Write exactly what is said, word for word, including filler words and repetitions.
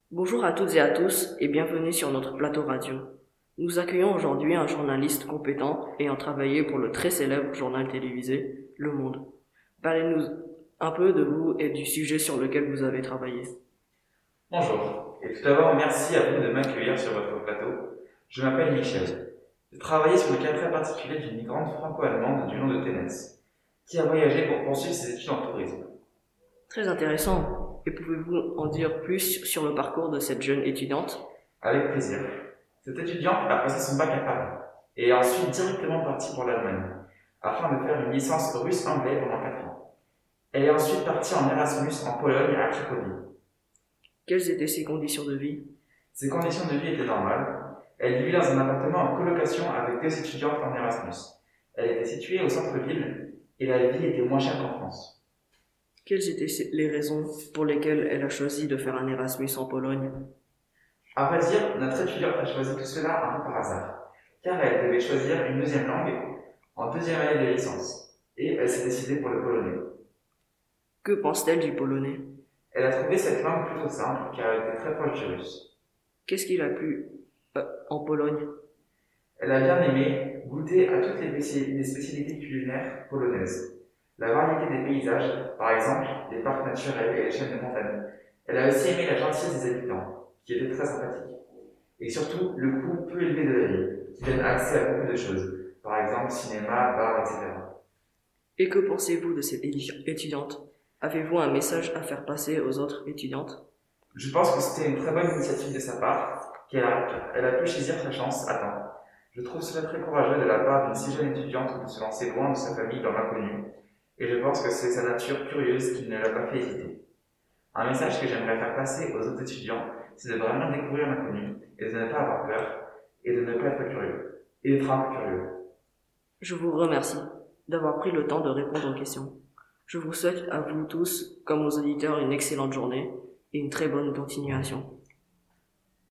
Bonjour à toutes et à tous et bienvenue sur notre plateau radio. Nous accueillons aujourd'hui un journaliste compétent ayant travaillé pour le très célèbre journal télévisé Le Monde. Parlez-nous un peu de vous et du sujet sur lequel vous avez travaillé. Bonjour, et tout d'abord merci à vous de m'accueillir sur votre plateau. Je m'appelle Michel. J'ai travaillé sur le cas très particulier d'une migrante franco-allemande du nom de Ténès, qui a voyagé pour poursuivre ses études en tourisme. Très intéressant. Et pouvez-vous en dire plus sur le parcours de cette jeune étudiante? Avec plaisir. Cette étudiante a passé son bac à Paris et est ensuite directement partie pour l'Allemagne, afin de faire une licence russe-anglais pendant quatre ans. Elle est ensuite partie en Erasmus en Pologne à Cracovie. Quelles étaient ses conditions de vie? Ses conditions de vie étaient normales. Elle vivait dans un appartement en colocation avec deux étudiantes en Erasmus. Elle était située au centre-ville et la vie était moins chère qu'en France. Quelles étaient les raisons pour lesquelles elle a choisi de faire un Erasmus en Pologne? À vrai dire, notre étudiante a choisi tout cela un peu par hasard, car elle devait choisir une deuxième langue en deuxième année de licence, et elle s'est décidée pour le polonais. Que pense-t-elle du polonais? Elle a trouvé cette langue plutôt simple, car elle était très proche du russe. Qu'est-ce qu'il a plu euh, en Pologne? Elle a bien aimé goûter à toutes les les spécialités culinaires polonaises. La variété des paysages, par exemple les parcs naturels et les chaînes de montagne. Elle a aussi aimé la gentillesse des habitants, qui étaient très sympathiques. Et surtout, le coût peu élevé de la vie, qui donne accès à beaucoup de choses, par exemple cinéma, bar, et cetera. Et que pensez-vous de cette étudiante? Avez-vous un message à faire passer aux autres étudiantes? Je pense que c'était une très bonne initiative de sa part, qu'elle a, elle a pu saisir sa chance à temps. Je trouve cela très courageux de la part d'une si jeune étudiante de se lancer loin de sa famille dans l'inconnu, et je pense que c'est sa nature curieuse qui ne l'a pas fait hésiter. Un message que j'aimerais faire passer aux autres étudiants, c'est de vraiment découvrir l'inconnu, et de ne pas avoir peur, et de ne pas être curieux, et d'être un peu curieux. Je vous remercie d'avoir pris le temps de répondre aux questions. Je vous souhaite à vous tous, comme aux auditeurs, une excellente journée et une très bonne continuation.